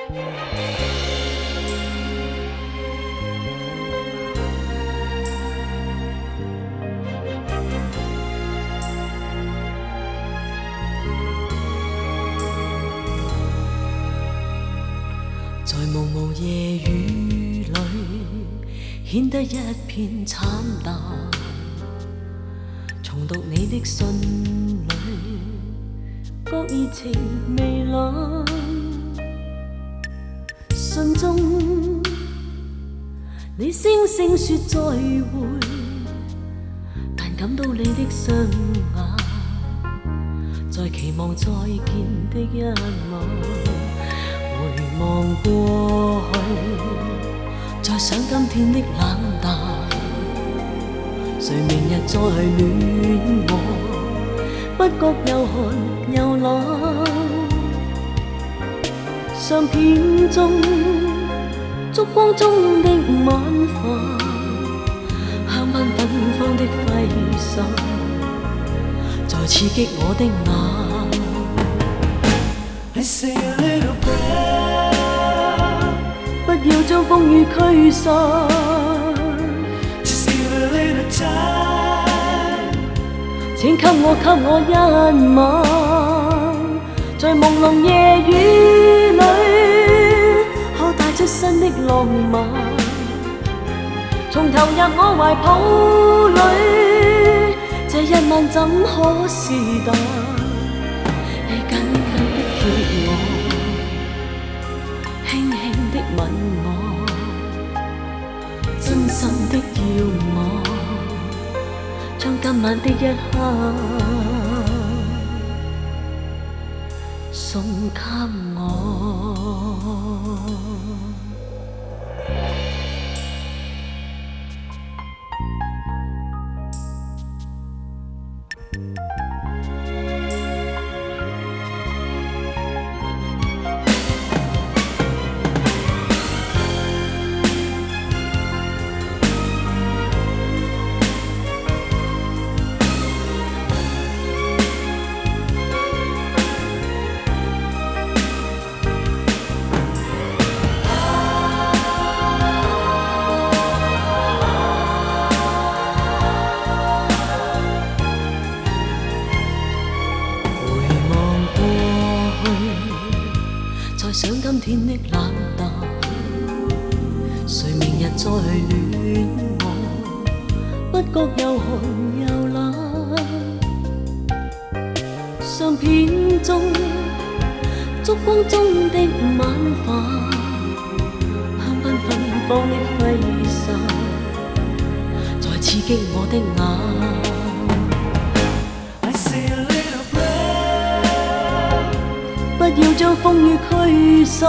在茫茫夜雨里，顯得一片慘淡。重讀你的信裏，覺熱情微冷。信中你聲聲說再會，但感到你的雙眼，在期望再見的一晚。回望過去，再想今天的冷淡，誰明日再戀我，不覺又寒又冷。相片中，燭光中的晚飯，香檳芬芳的揮手，在刺激我的眼。不要將風雨驅散，請給我一晚，在朦朧夜雨裏，可帶出新的浪漫，重投入我懷抱裏，這一晚怎可是淡？你緊緊的貼我，輕輕的吻我，真心的要我，將今晚的一刻送給我。想今天的冷淡，誰明日再戀我，不覺又寒又冷。相片中，燭光中的晚飯，香檳芬芳的揮手，在刺激我的眼。不要將風雨驅散，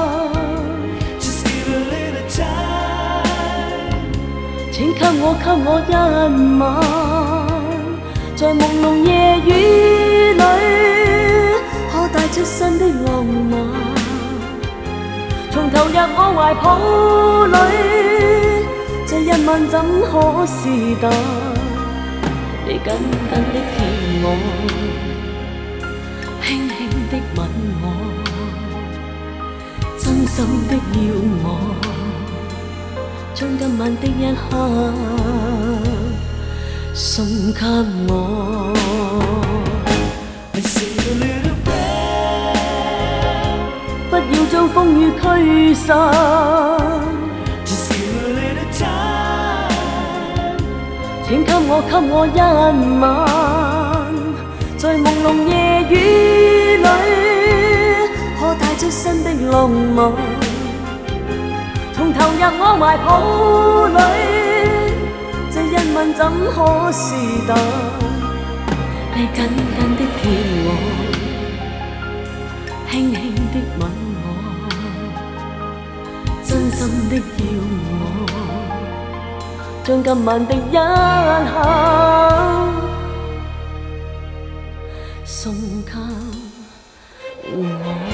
請給我一晚，在朦朧夜雨裏，可帶出新的浪漫，重投入我懷抱裏，這一晚怎可是淡？你緊緊的貼我，輕輕的吻我，真心的要我，將今晚的一刻送給我。不要將風雨驅散，請給我一晚，在朦朧夜雨裏，可帶出新的浪漫，重投入我懷抱裏，這一晚怎可是淡？你緊緊的貼我，輕輕的吻我，真心的要我，將今晚的一刻送給我。